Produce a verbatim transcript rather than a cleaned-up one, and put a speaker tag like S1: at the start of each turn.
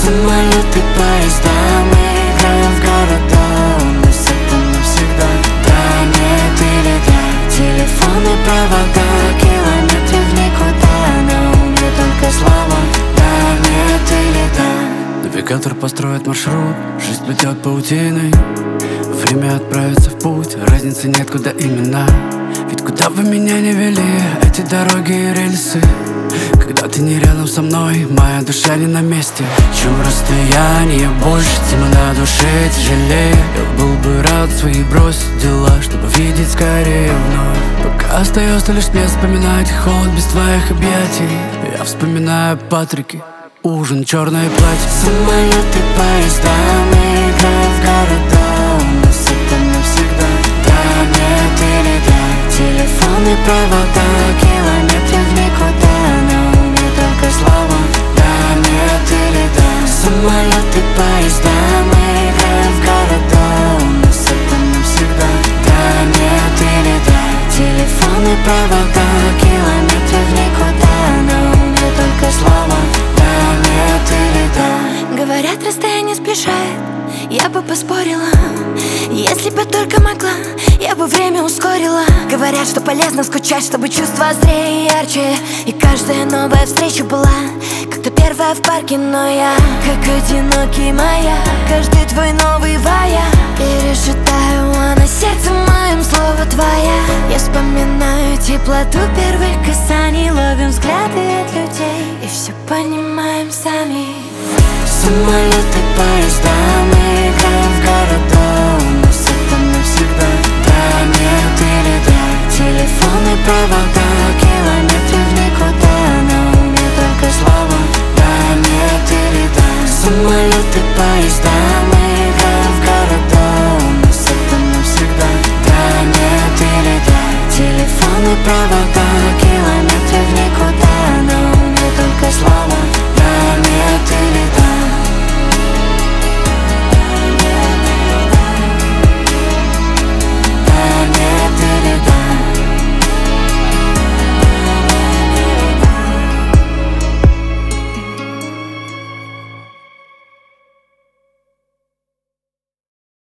S1: Самолеты, поезда, мы играем в города. У нас это навсегда. Да, нет или да. Телефоны, провода, километры в никуда. На уме только слова. Да, нет или да.
S2: Навигатор построит маршрут, жизнь плетет паутиной. Время отправиться в путь, разницы нет, куда именно. Ведь куда бы меня не вели эти дороги и рельсы, когда ты не рядом со мной, моя душа не на месте. Чем расстояние больше, тем на душе тяжелее. Я был бы рад свои бросить дела, чтобы видеть скорее вновь. Пока остается лишь мне вспоминать холод без твоих объятий. Я вспоминаю Патрики, ужин, черное платье.
S1: Самолеты, поезда, мы играем в города. У нас это навсегда. Да, нет или да. Телефоны, провода, километры в никуда. На уме только слова. Да, нет или да. Самолеты, поезда, мы играем в города. У нас это навсегда. Да, нет или да. Телефоны, провода, километры в никуда. На уме только слова. Да, нет или да.
S3: Говорят, расстояние сближает, я бы поспорила. Если бы только могла, я бы время ускорила. Говорят, что полезно скучать, чтобы чувства острее и ярче. И каждая новая встреча была как то первая в парке. Но я, как одинокий маяк, каждый твой новый вая пережидаю, а на сердце моем слово твоя. Я вспоминаю теплоту первых касаний, ловим взгляды от людей и все понимаем сами.
S1: Самолеты, поезда, мы играем в города. У нас это навсегда. Да, нет или да. Телефоны, провода, километры в никуда. На уме только слова. Да, нет или да. Самолеты, поезда, мы играем в города. У нас это навсегда. Да, нет или да. Телефоны, провода, километры в никуда.